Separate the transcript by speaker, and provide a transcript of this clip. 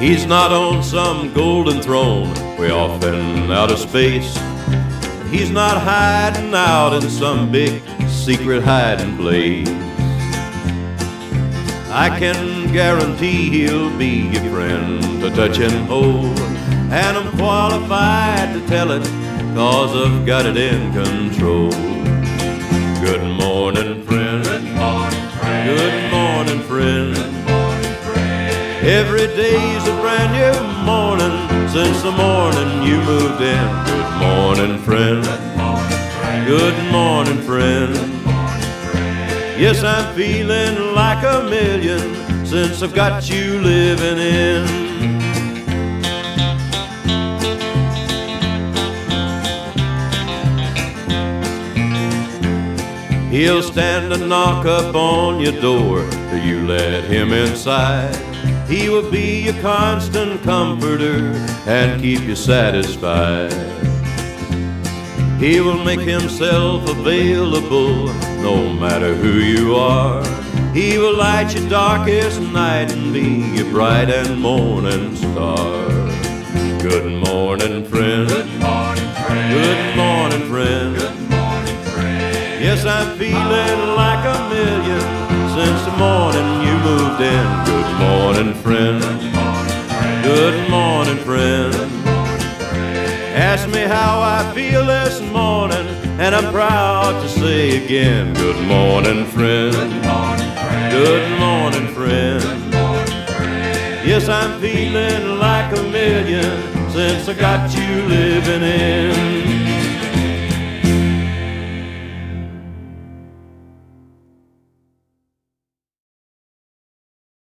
Speaker 1: He's not on some golden throne way off in outer space. He's not hiding out in some big secret hiding place. I can guarantee he'll be your friend to touch and hold, and I'm qualified to tell it 'cause I've got it in control. Good morning, friend.
Speaker 2: Good morning, friend.
Speaker 1: Good morning, friend.
Speaker 2: Good morning, friend.
Speaker 1: Every day's a brand new morning since the morning you moved in. Good morning, friend.
Speaker 2: Good morning, friend.
Speaker 1: Good morning, friend.
Speaker 2: Good morning, friend.
Speaker 1: Yes, I'm feeling like a million since I've got you living in. He'll stand and knock up on your door till you let him inside. He will be your constant comforter and keep you satisfied. He will make himself available no matter who you are. He will light your darkest night and be your bright and morning star. Good morning, friend.
Speaker 2: Good morning, friend.
Speaker 1: Good morning, friend.
Speaker 2: Good morning, friend.
Speaker 1: Yes, I'm feeling like a million since the morning you moved in. Good morning, friend.
Speaker 2: Good morning, friend.
Speaker 1: Good morning, friend.
Speaker 2: Good morning, friend.
Speaker 1: Ask me how I feel this morning, and I'm proud to say again, good morning, friend.
Speaker 2: Good morning, friend.
Speaker 1: Good morning, friend.
Speaker 2: Good morning, friend.
Speaker 1: Yes, I'm feeling like a million since I got you living in.